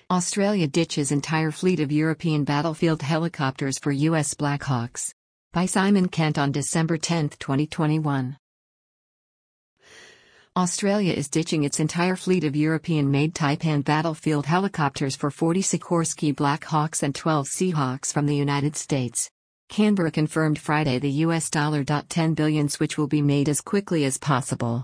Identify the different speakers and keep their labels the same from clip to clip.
Speaker 1: Australia ditches entire fleet of European battlefield helicopters for U.S. Black Hawks. By Simon Kent on December 10, 2021. Australia is ditching its entire fleet of European-made Taipan battlefield helicopters for 40 Sikorsky Black Hawks and 12 Seahawks from the United States. Canberra confirmed Friday the US $10 billion switch will be made as quickly as possible.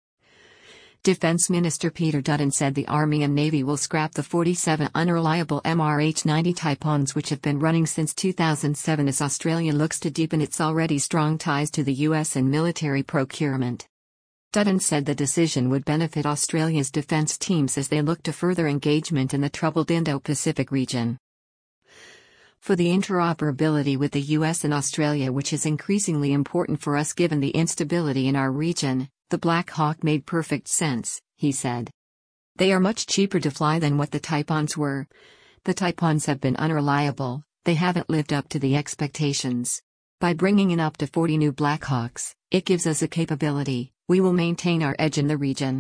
Speaker 1: Defense Minister Peter Dutton said the Army and Navy will scrap the 47 unreliable MRH-90 Taipans which have been running since 2007 as Australia looks to deepen its already strong ties to the US in military procurement. Dutton said the decision would benefit Australia's defence teams as they look to further engagement in the troubled Indo-Pacific region. For the interoperability with the US and Australia, which is increasingly important for us given the instability in our region, the Black Hawk made perfect sense, he said. They are much cheaper to fly than what the Taipans were. The Taipans have been unreliable, they haven't lived up to the expectations. By bringing in up to 40 new Black Hawks, it gives us a capability. We will maintain our edge in the region.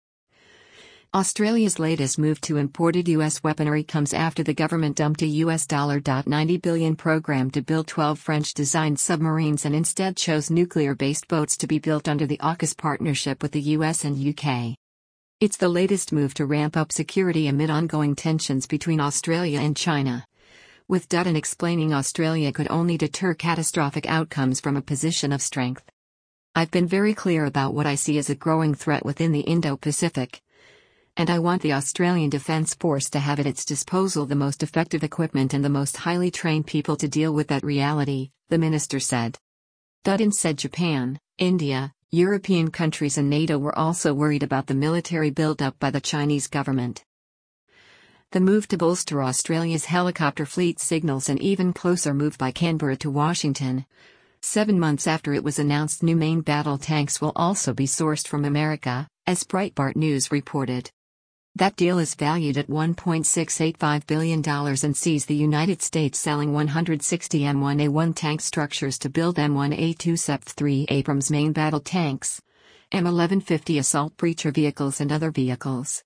Speaker 1: Australia's latest move to imported U.S. weaponry comes after the government dumped a US $90 billion program to build 12 French-designed submarines and instead chose nuclear-based boats to be built under the AUKUS partnership with the US and UK. It's the latest move to ramp up security amid ongoing tensions between Australia and China. With Dutton explaining Australia could only deter catastrophic outcomes from a position of strength. I've been very clear about what I see as a growing threat within the Indo-Pacific. And I want the Australian Defence Force to have at its disposal the most effective equipment and the most highly trained people to deal with that reality, the minister said. Dutton said Japan, India, European countries and NATO were also worried about the military build-up by the Chinese government. The move to bolster Australia's helicopter fleet signals an even closer move by Canberra to Washington. 7 months after it was announced new main battle tanks will also be sourced from America, as Breitbart News reported. That deal is valued at $1.685 billion and sees the United States selling 160 M1A1 tank structures to build M1A2 SEP-3 Abrams main battle tanks, M1150 assault breacher vehicles and other vehicles.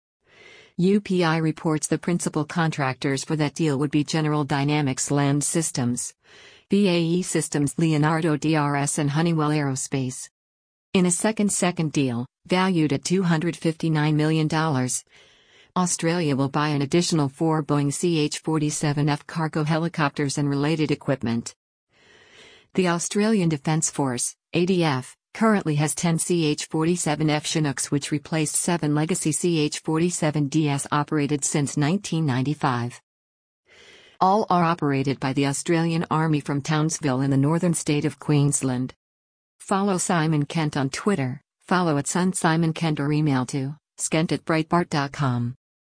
Speaker 1: UPI reports the principal contractors for that deal would be General Dynamics Land Systems, BAE Systems, Leonardo DRS and Honeywell Aerospace. In a second deal, valued at $259 million, Australia will buy an additional 4 Boeing CH-47F cargo helicopters and related equipment. The Australian Defence Force, ADF, currently has 10 CH-47F Chinooks which replaced 7 legacy CH-47DS operated since 1995. All are operated by the Australian Army from Townsville in the northern state of Queensland. Follow Simon Kent on Twitter, follow @SunSimonKent or email to skent@breitbart.com.